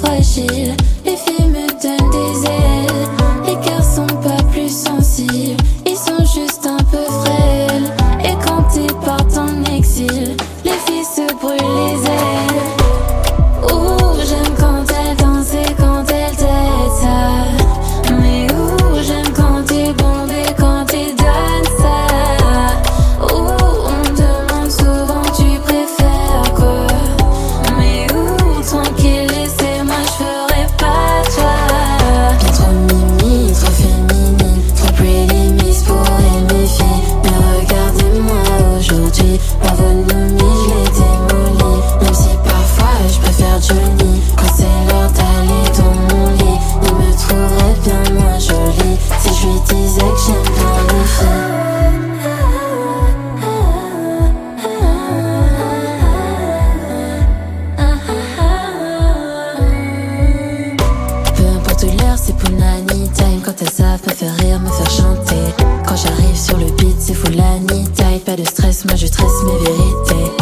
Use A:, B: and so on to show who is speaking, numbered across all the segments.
A: fragile. Les filles me donnent des ailes. Les cœurs sont pas plus sensibles, ils sont juste un peu frêles. Et quand ils partent en exil, les filles se brûlent les ailes. Ouh, j'aime quand elles dansent et quand elles t'aident ça. Mais ouh, j'aime quand ils bombent et quand ils donnent ça. Ouh, on me demande souvent tu préfères quoi. Mais ouh, tranquille, laissez-moi, je ferai pas toi. Bien trop mimi, trop féminine, trop pretty miss pour aimer filles. Mais regardez-moi aujourd'hui, ma bonhomie, je l'ai démolie. Même si parfois je préfère Johnny, quand c'est l'heure d'aller dans mon lit. Il me trouverait bien moins jolie si je lui disais que j'aime bien les filles. Peu importe l'heure, c'est pour nanny time. Quand elles savent me faire rire, me faire chanter. Quand j'arrive sur le beat, c'est full nanny time. Pas de stress, moi je tresse mes vérités.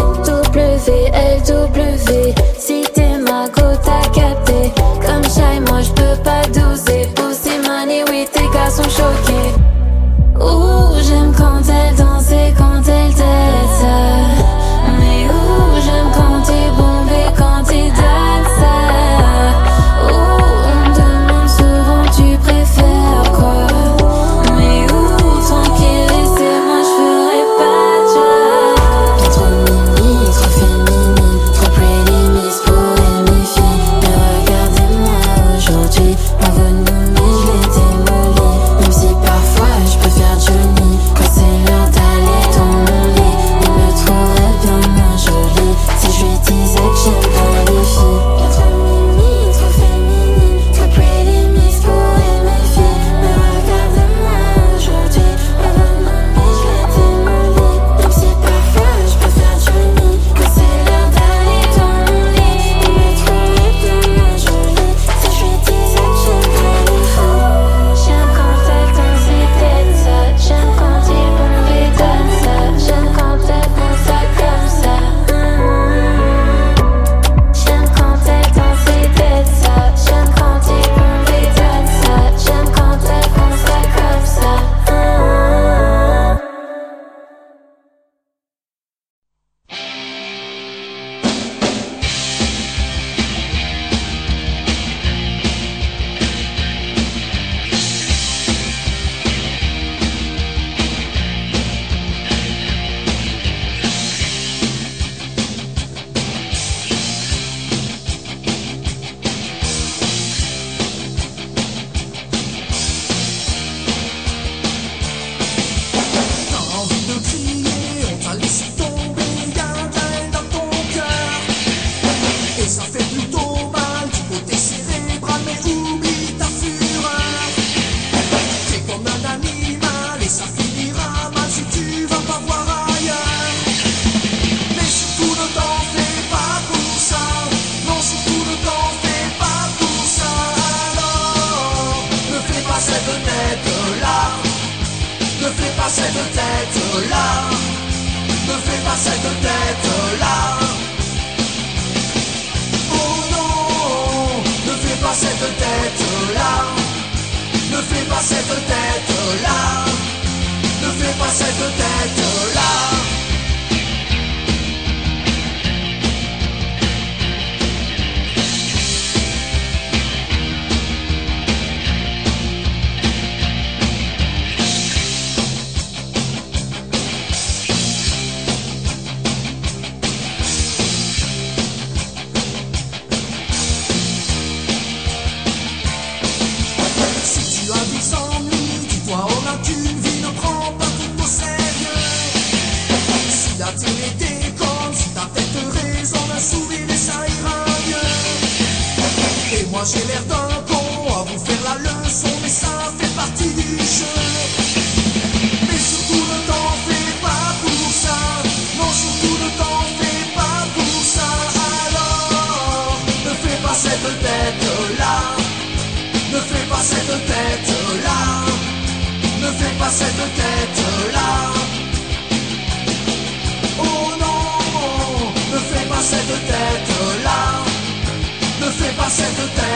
A: W-L-W, si t'es ma go, t'as capté. Comme shy, moi je peux pas doser. Pussy money, oui, tes gars sont choqués. Ouh, j'aime quand elle danse et quand elle t'aide ça. Mais ouh, j'aime quand ils bombent et quand ils donnent ça. Ouh, on me demande souvent tu préfères quoi. Mais ouh, tranquille, laissez-moi, je ferai pas toi. Bien trop mimi, trop féminine, trop pretty miss pour aimer filles. Mais regardez-moi aujourd'hui, ma bonhomie, je l'ai démolie. Même si parfois je préfère Johnny, quand c'est l'heure d'aller dans mon lit. Il me trouverait bien moins jolie si je lui disais que j'aime bien les filles. Bien trop mimi, trop féminine, trop pretty miss pour aimer filles. Mais regardez-moi aujourd'hui, ma bonhomie, je l'ai démolie. Même si parfois je préfère Johnny, quand c'est l'heure d'aller dans mon lit. Il me trouverait bien moins jolie si je lui disais que j'aime bien les filles. J'aime quand elle danse et t'aide ça. J'aime quand il bombe et donne ça. J'aime quand elle font ça comme ça. J'aime quand elle danse et t'aide ça. J'aime quand il bombe et donne ça. J'aime quand elle font ça comme ça.
B: T'as envie de crier, on t'a laissé tomber, y'a de la haine dans ton cœur. Et ça fait plutôt mal du côté cérébral, mais oublie ta fureur. T'es comme un animal et ça finira mal si tu vas pas voir ailleurs. Mais surtout ne t'en fais pas pour ça. Non, surtout ne t'en fais pas pour ça. Alors, ne fais pas cette tête-là. Ne fais pas cette tête-là. Ne fais pas cette tête-là. Oh non, ne fais pas cette tête-là. Ne fais pas cette tête-là. Ne fais pas cette tête-là. Si tu as des ennuis, dis-toi on a qu'une vie, ne prends pas tout au sérieux. Si la télé déconne, si ta tête raison d'un sourire et ça ira mieux. Et moi j'ai l'air d'un con à vous faire la leçon, mais ça fait partie du jeu. Mais surtout ne t'en fais pas pour ça. Non, surtout ne t'en fais pas pour ça. Alors, ne fais pas cette tête-là. Ne fais pas cette tête-là. Ne fais pas cette tête-là. Oh non, ne fais pas cette tête-là. Ne fais pas cette tête-là.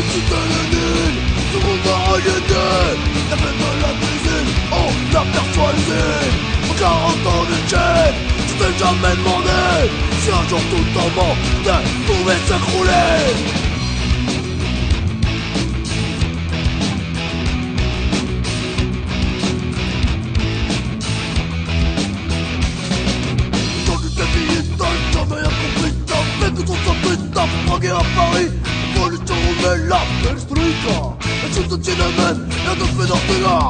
B: c'était le nul, tout le monde va regarder. La fête de la cuisine, on aperçoit l'usine. En 40 ans de chaîne, tu t'es jamais demandé si un jour tout ton monde pouvait s'écrouler. Jamais rien compris, t'as fait que ton sapin t'a bragué à Paris. Révolution roumaine, la perestroïka. La chose de Tiananmen, rien de fait d'Ortega.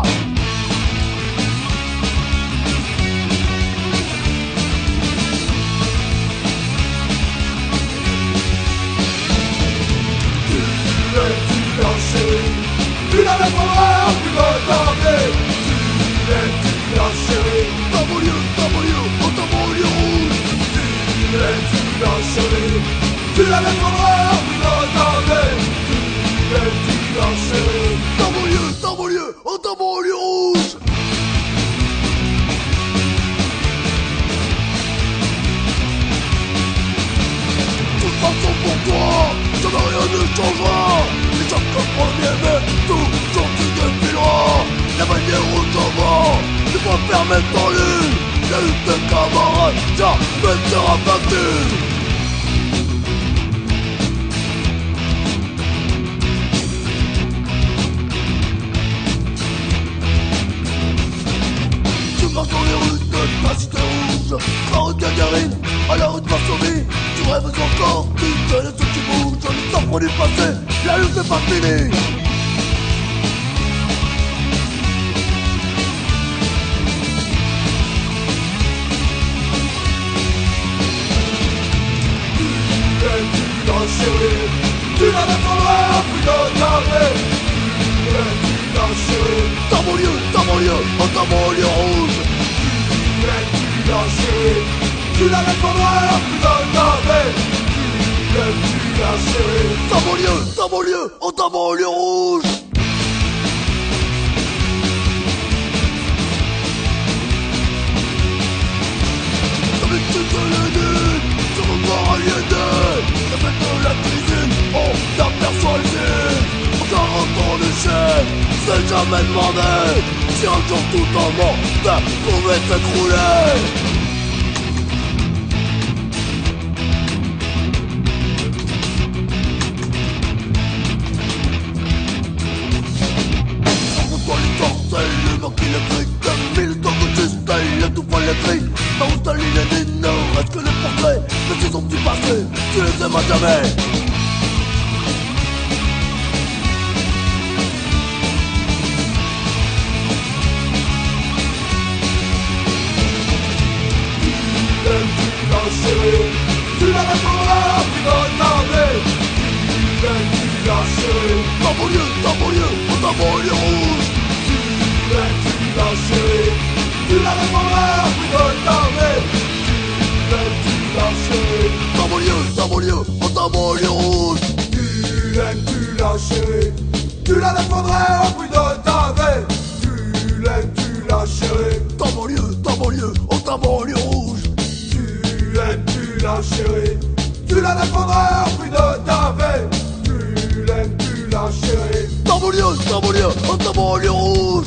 B: Tu l'avais pas l'air, tu vas tarder. Tu la chérie. Dans mon lieu, oh dans mon lieu rouge. Tu la chérie. Tu l'avais pas l'air, tu vas tarder. Tu la chérie. Dans mon lieu, oh dans mon lieu rouge. Toute façon pour toi, jamais rien ne changera. Les gens comme premier mai, toujours tu défileras. La manière où t'en vas, tu peux permettre en lune. La lutte de camarades, jamais sera battue. Tu marches dans les rues de ta cité rouge, la rue Gagarine, à la rue de Varsovie. Tu rêves encore, tu connais ce qui bouge. Les enfants du passé, la lutte n'est pas finie. Tu la défendras, plus de tarder. Tu la chérie. Dans mon lieu, oh dans mon lieu rouge. Tu la chérie. Tu la défendras, plus de tarder. Tu la chérie. Dans mon lieu, oh dans mon lieu rouge. D'habitude de la nuit, sur le bord aliéné. La fête de la cuisine, on aperçoit l'usine. En 40 ans de chaîne, c'est jamais demandé si un jour tout en monde pouvait s'écrouler. Entre les corcelles, les mains qui les crient, comme mille temps de justesse, les tout poils les cris. Là où Staline et Lénine, ne reste que les portraits, mais ils sont du passé, tu les aimes à jamais. Tu la répondras, tu vas tarder. Tu la chérie. Dans mon lieu, oh dans mon lieu rouge. Tu la chérie. Tu la répondras, tu vas tarder. Tu la chérie. Dans mon lieu, oh dans mon lieu rouge. Tu la chérie. Tu la répondras, plus de tarder. Tu la chérie. Dans mon lieu, oh dans mon lieu rouge. Tu la chérie. Tu la défendras, plus de tarder. Tu la chérie. Dans mon lieu, oh dans mon lieu rouge.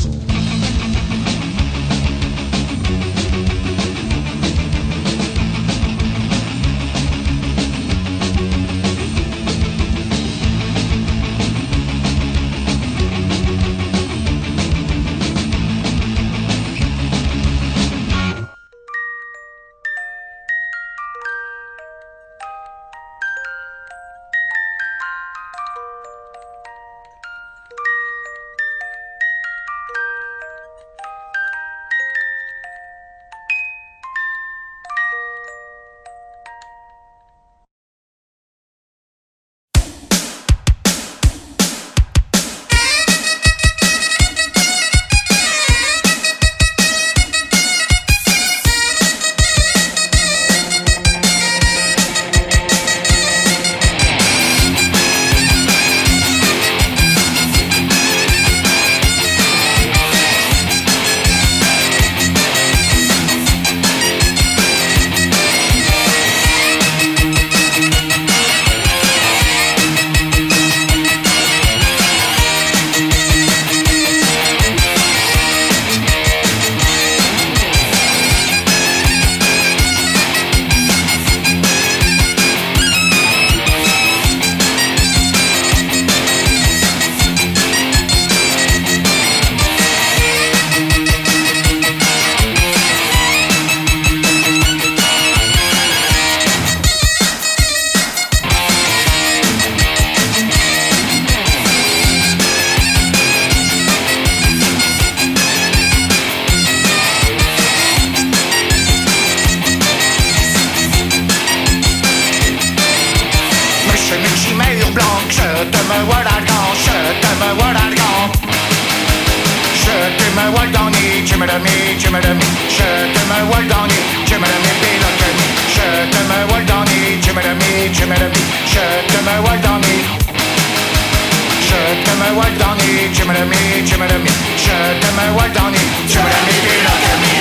B: blanc, je te me voilà grand, je te me voilà grand. Je te me vois dans ni, tu me le mis, tu me le mis. Je te me vois dans ni, tu me le mis, pilote ni. Je te me vois dans ni, tu me le mis, tu me le mis. Je te me vois dans ni. Je te me vois dans ni, tu me le mis, tu me le mis. Je te me vois dans ni, tu me le mis, pilote ni.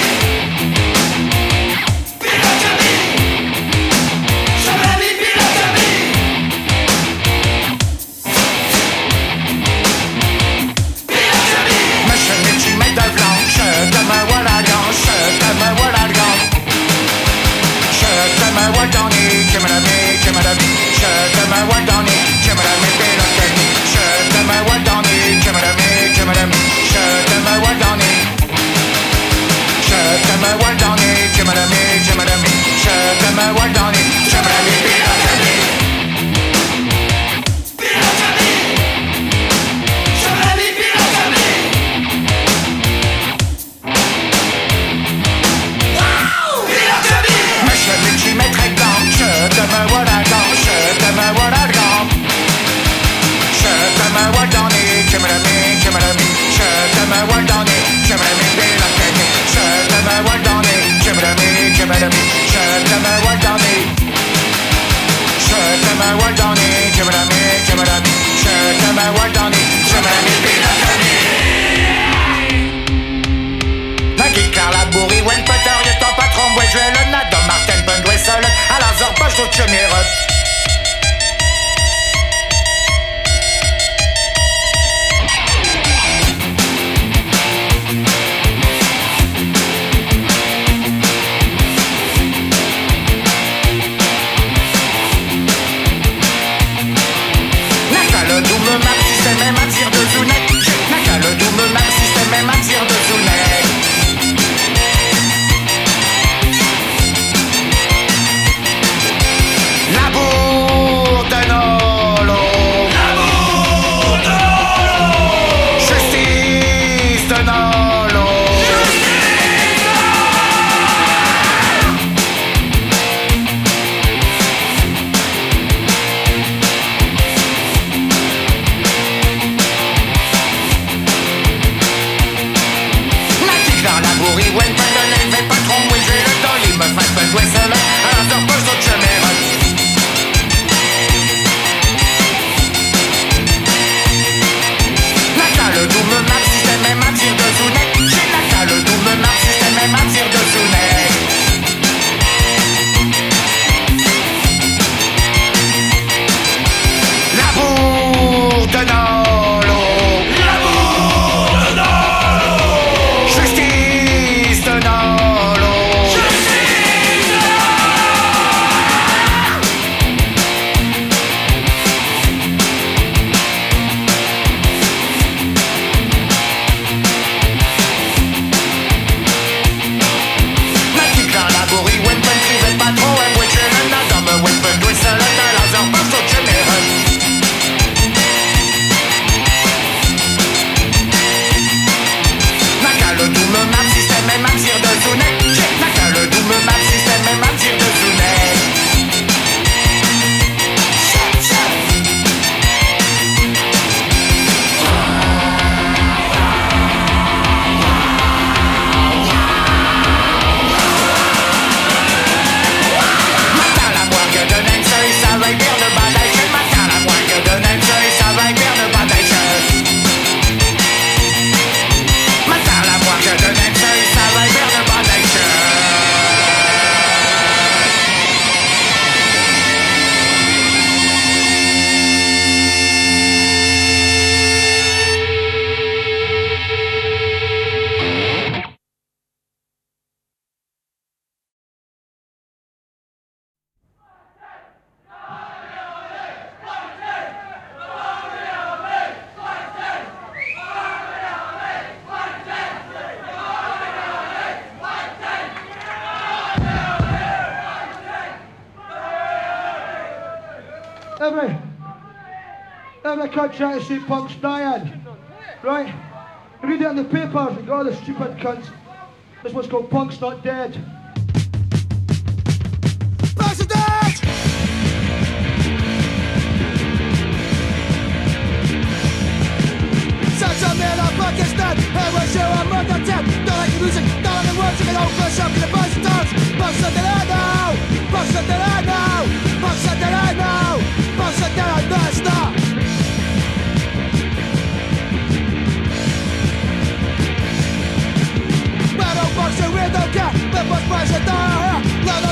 C: Every country I see punks dying. Right? Read it in the papers, you got all the stupid cunts. This one's called Punk's Not Dead.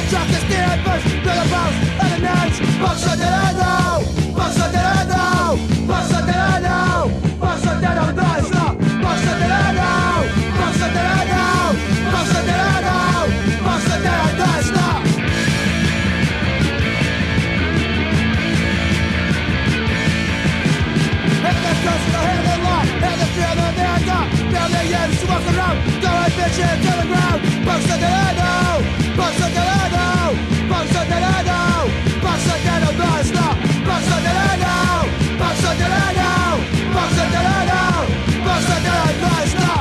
B: Just a steering push to the bounce and the nuts. Paso de lado, paso de lado, paso de lado, paso de lado, paso de lado, paso de lado, paso de lado, paso de lado, stop. To the ground, paso de lado, paso de lado, paso de lado, paso de lado, no stop, paso de lado, paso de lado, paso de lado, paso de lado, no stop.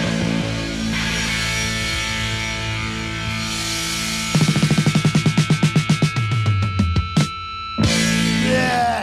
B: Yeah.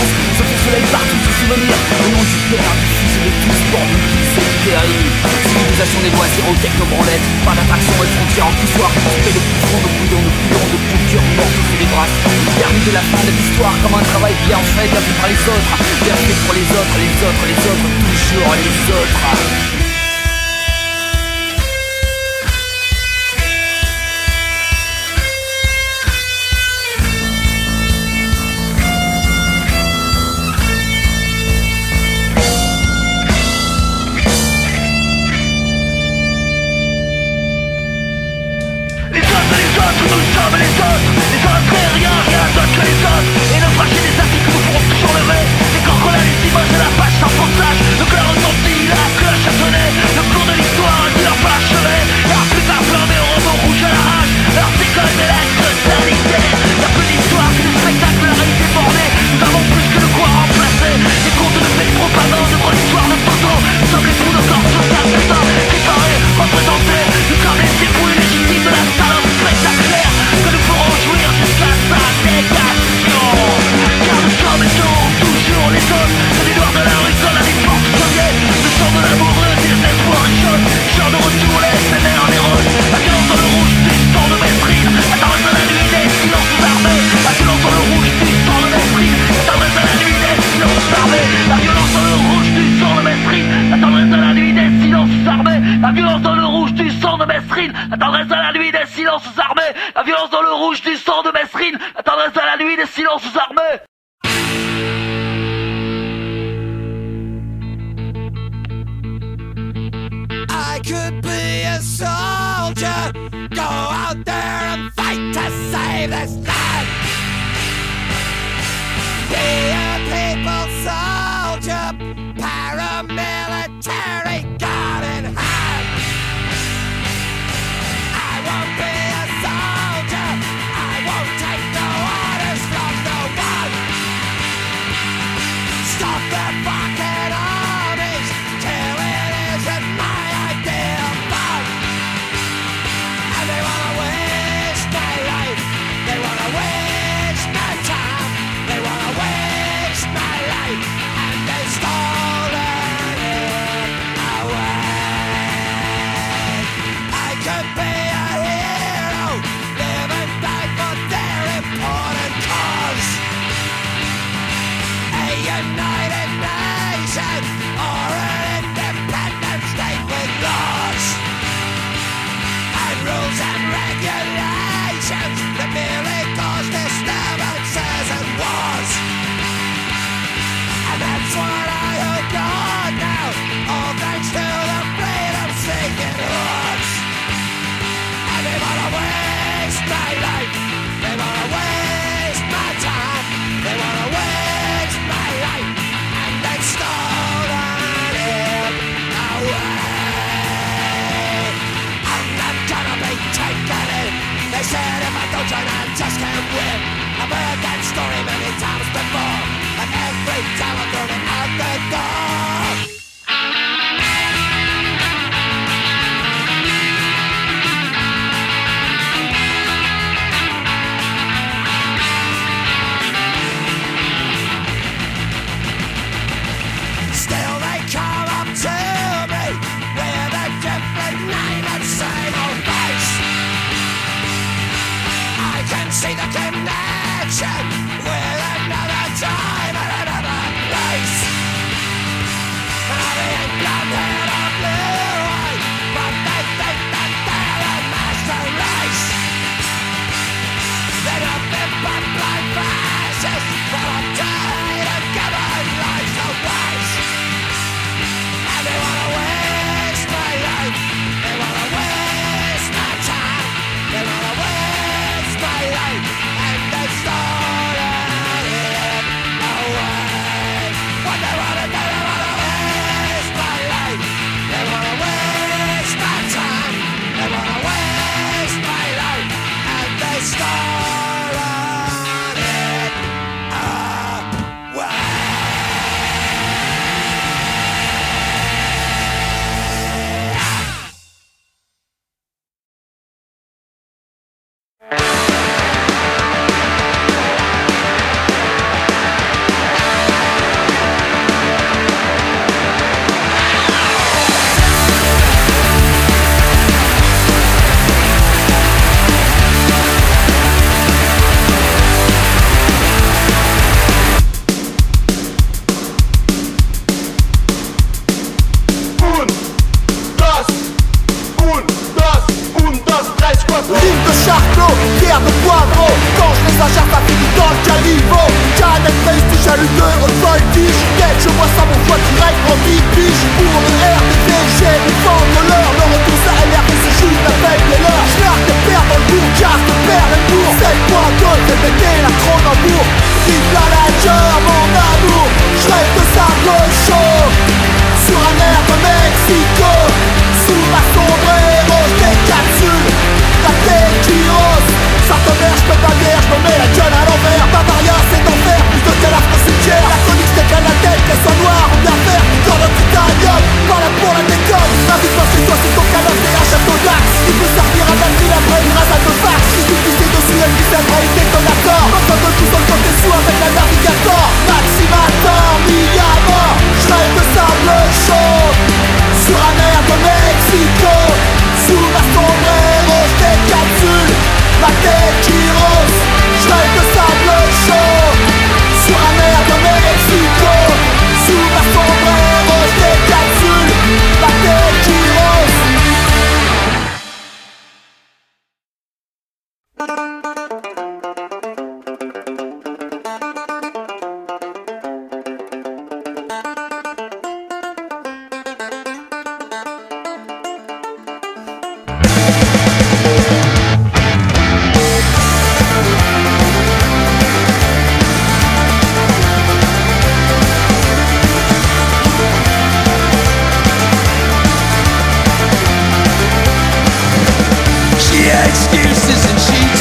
D: Au nom du Père, du Fils et de tous, pour nous qui c'est terrible. L'utilisation des loisirs aux technobranlettes. Pas d'attraction et frontières en poussoir. Fait de bouffons, de bouillons, de bouillons, de culture morte sous les bras. Permis de la fin de l'histoire comme un travail bien fait, bien fait par les autres. Bien fait pour les autres, les autres, les autres, toujours les autres.
B: Et nos fragiles des articles nous feront toujours lever. Les crocodiles, les cimos et la page sans ponçage. Le cœur retentit, la cloche a sonné. Le cours de l'histoire est leur parchevet. La plupart flambés au robot rouge à la rage. Leur école des lettres de sanité. Y'a plus d'histoire que de spectacle, la réalité bornée. Nous avons plus que de quoi remplacer. Des contes de faits de propagande, de grosses histoires de photos. Nous sommes les trous de corps sociales certains qui paraît représentés. Nous sommes les débrouilles légitimes de la salope spectaculaire que nous ferons jouir jusqu'à sa dégation. Car nous sommes et serons toujours les autres. C'est des noirs de la rue comme à l'époque soviet. Le sang de l'amour, le désespoir et jaune. Chant de retour, les éphémères, les roses. La violence dans le rouge du sang de maîtrise. La tendresse de la nuit des silences armés. La violence dans le rouge du sang de maîtrise. La tendresse de la nuit des silences armés. La violence dans le rouge du sang de maîtrise. La tendresse de la nuit des silences armés. La violence dans le rouge du sang de Mesrine. La tendresse de la nuit des silences armés. La violence dans le rouge du sang de Mesrine. La tendresse de la nuit des silences armés.
E: I could be a soldier, go out there and fight to save this land. Be a people soldier, paramilitary gun in hand. I won't be a soldier, I won't take no orders from no one. Stop their fucking armies till it isn't my idea of fun. And they wanna waste my life, they wanna waste my time, they wanna waste my life, and they start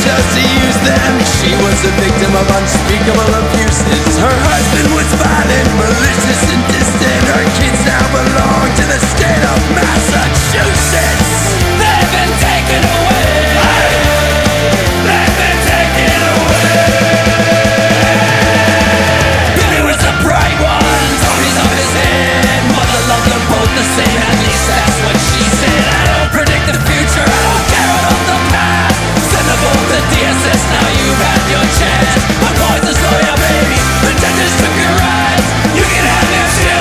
E: chose to use them. She was a victim of unspeakable abuses. Her husband was violent, malicious and distant. Her kids now belong to the state of Massachusetts. They've been taken away. They've been taken away. Billy was a bright one, Tony's on his head. Mother loved them both the same, at least that's what she said. I don't predict the future, I don't care about the past. Send the vote to DSS, now you've had your chance. I'm going to slow your baby, the judges took your rights. You can have your chance.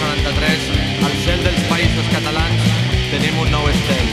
F: 93, al cel dels països catalans tenim un nou estel.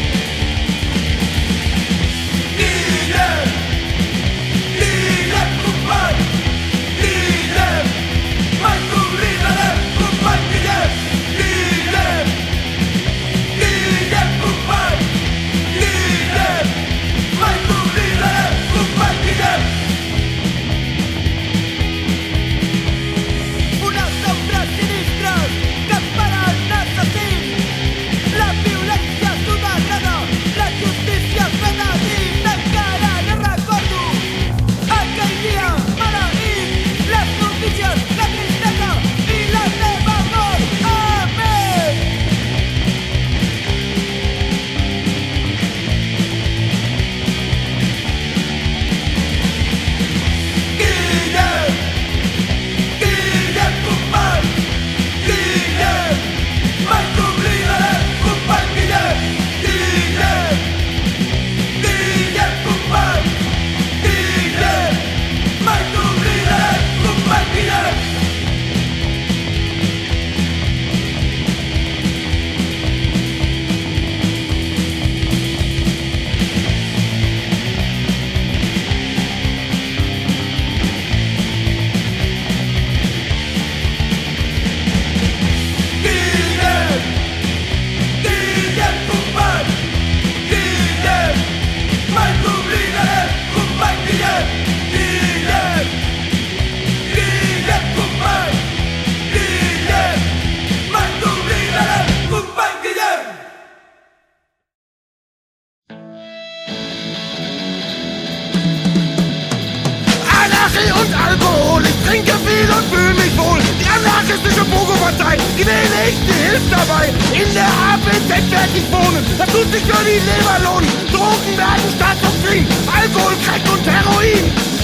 E: Und Alkohol, ich trinke viel und fühle mich wohl. Die anarchistische Pogo-Partei, die wähle ich, die hilft dabei. In der APZ werd ich wohnen, das tut sich für die Leber lohnen. Drogen werden Staatsdoktrin, Alkohol, Crack und Heroin.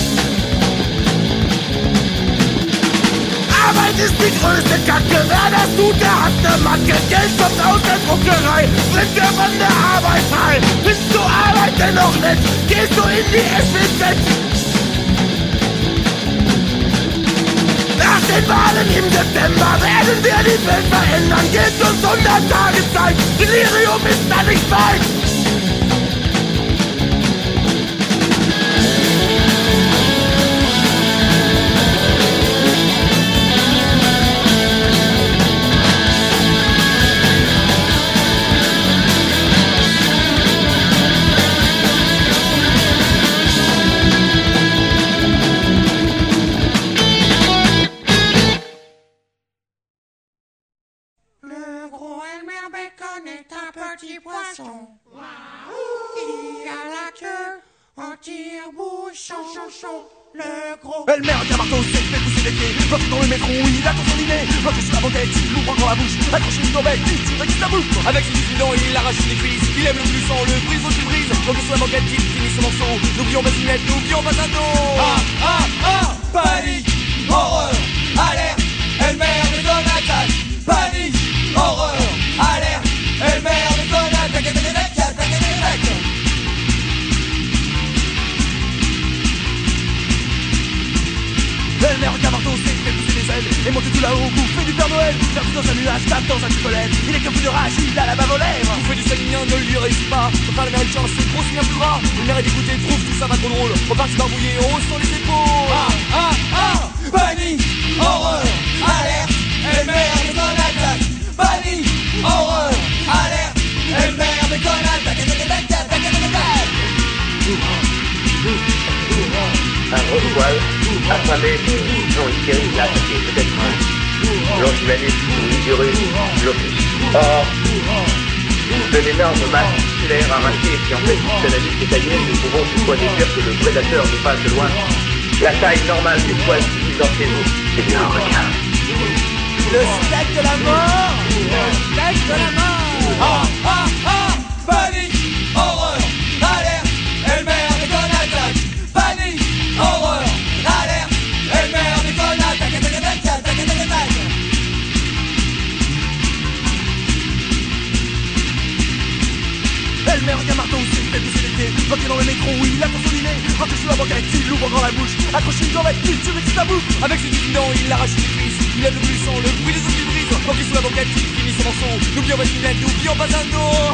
E: Arbeit ist die größte Kacke, wer das tut, der hat ne Macke. Geld kommt aus der Druckerei, bringt er von der Arbeit frei. Findest du Arbeit denn noch nett, gehst du in die SWZ. Nach den Wahlen im September werden wir die Welt verändern. Gebt uns 100 Tage Zeit, Delirium ist da nicht weit.
B: Petit poisson, il a la queue en tire-bouche, chaud, le gros.
E: Elle met un marteau, c'est fait pousser des pieds. Bloqué dans le métro, il a son dîner. Bloqué sur la banquette, il l'ouvre encore la bouche. Accroché une corbeille, il tire et sa bouche.
F: Avec ses dissidents, il arrache des cuisses. Il aime le plus sang, le brise au brise. Bloqué sur la banquette, il finit son morceau. N'oublions pas Zinette, n'oublions pas Zando. Panique, horreur, alerte, Elmer déconne attaque. Panique, horreur, alerte, Elmer déconne attaque.
E: Elle met un marteau, c'est fait pousser des ailes. Et monte tout là-haut, bouffer du Père Noël. Perdu dans un nuage, tape dans un chocolat. Il est qu'un peu de rage, il a la bave aux lèvres.
F: Bouffer du salignan ne lui réussit pas. Pour faire la mère une chance, c'est trop signe plus gras. Le maire est dégoûté, trouve tout ça va trop drôle. Reparti barbouillé, on hausse sur les épaules. Panique, horreur, alerte, Elmer déconne attaque. Panique, horreur, alerte, Elmer déconne attaque.
G: Un gros poil, affamé, non, une série l'a attaqué, peut-être un longimanus ou Isurus locus. Or, de l'énorme masse musculaire arrachée qui en fait toute la liste détaillée, nous pouvons toutefois déduire que le prédateur n'est pas de loin. La taille normale du poil qui dans chez nous, c'est bien un requin.
E: Le steak de la mort. Le steak de la mort.
F: Panique, horreur, alerte, Elmer déconne attaque. Panique, horreur, alerte, Elmer déconne attaque.
E: Elle met un marteau, c'est fait pousser des pieds. Bloqué dans le métro, il a son dîner. Rentré sous la banquette, il l'ouvre encore la bouche. Accroché une corvette, il tire et sa bouche.
F: Avec ses dissidents, il arrache des cuisses. Il aime le plus sang, le bruit des os qui brisent. livre, tant qu'il sous la banquette, il finit son morceau. N'oublions pas une lunette, n'oublions pas un dos.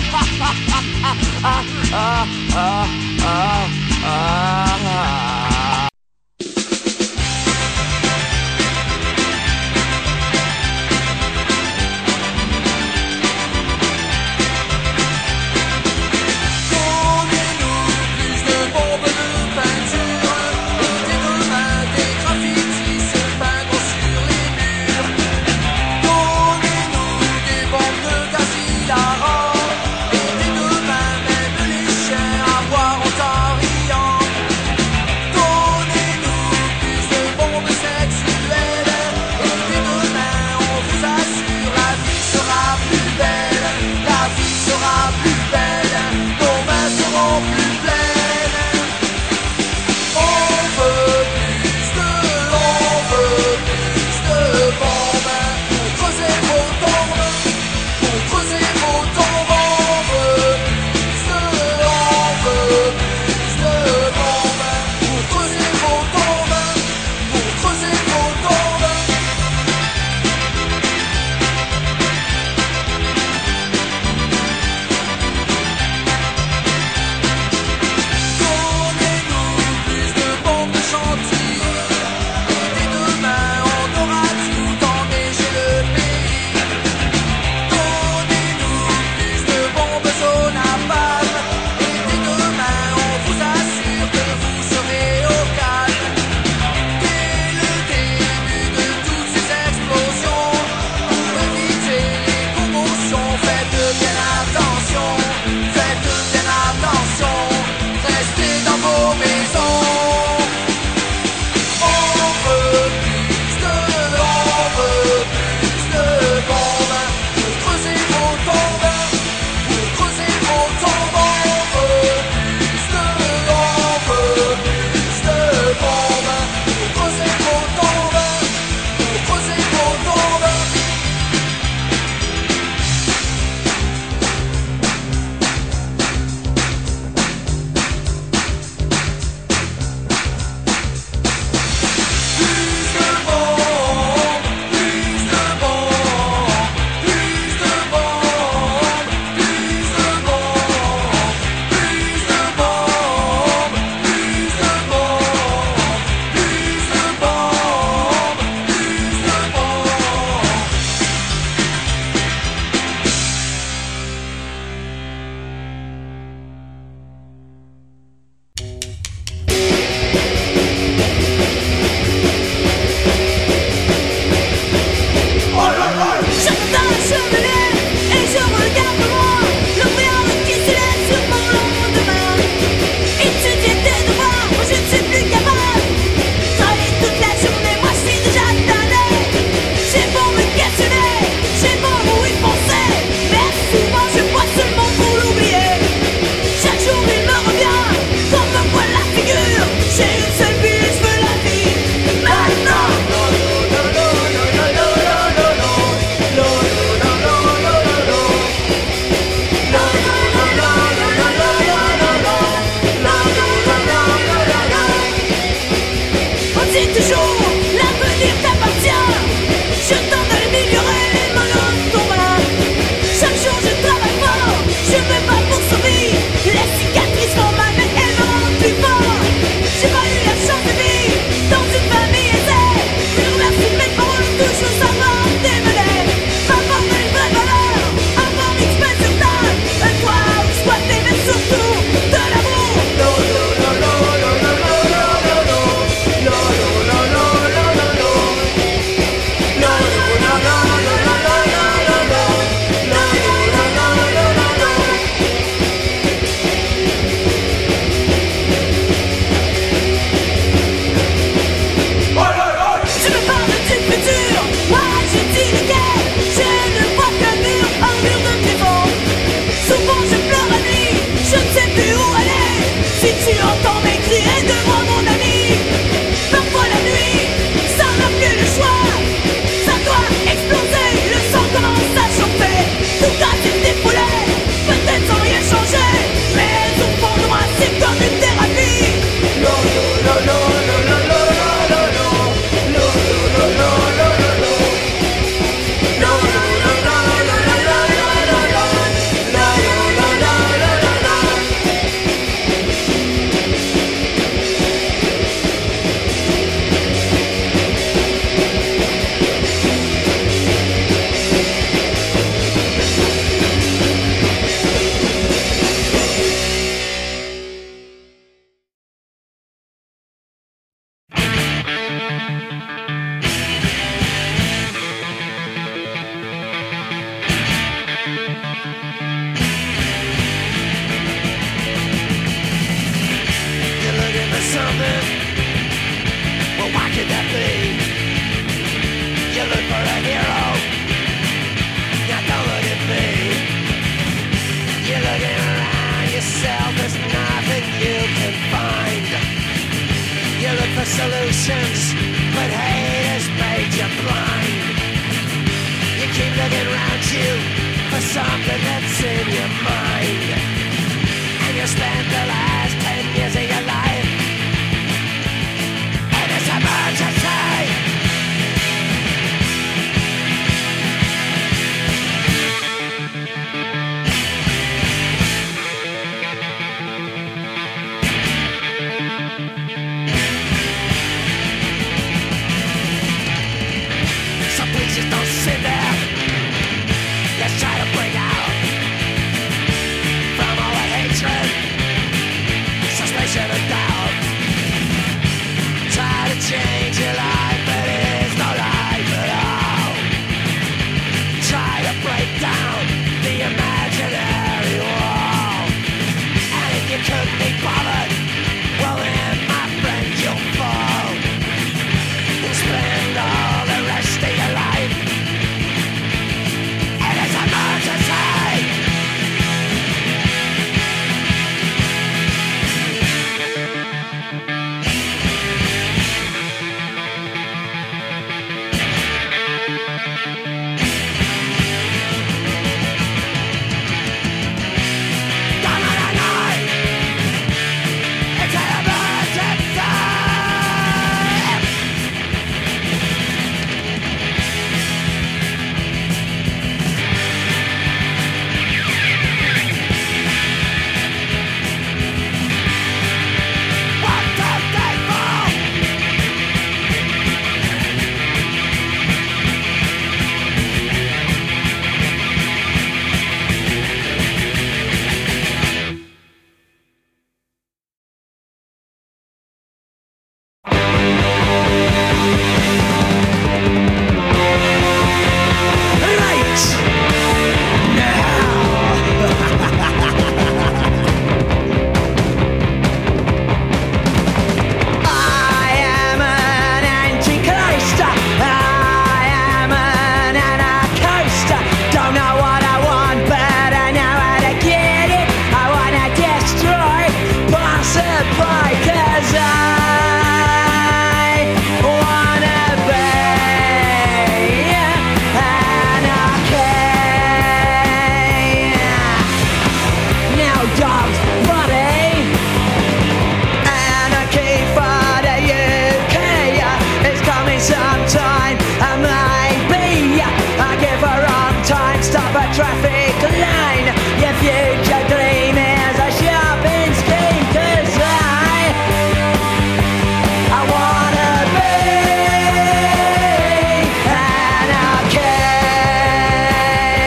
E: looking around you for something that's in your mind, and you spend the last